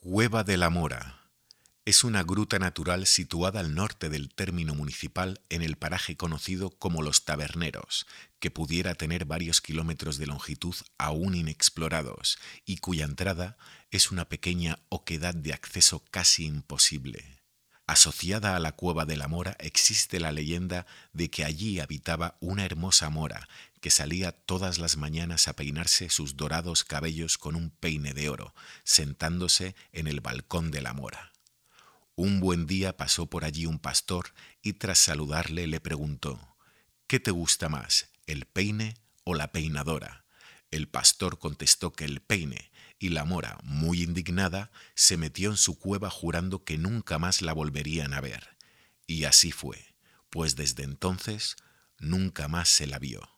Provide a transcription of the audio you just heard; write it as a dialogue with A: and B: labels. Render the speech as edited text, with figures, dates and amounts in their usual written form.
A: Cueva de la Mora es una gruta natural situada al norte del término municipal en el paraje conocido como Los Taberneros, que pudiera tener varios kilómetros de longitud aún inexplorados y cuya entrada es una pequeña oquedad de acceso casi imposible. Asociada a la Cueva de la Mora existe la leyenda de que allí habitaba una hermosa mora que salía todas las mañanas a peinarse sus dorados cabellos con un peine de oro, sentándose en el balcón de la mora. Un buen día pasó por allí un pastor y tras saludarle le preguntó: ¿qué te gusta más, el peine o la peinadora? El pastor contestó que el peine, y la mora, muy indignada, se metió en su cueva jurando que nunca más la volverían a ver. Y así fue, pues desde entonces nunca más se la vio.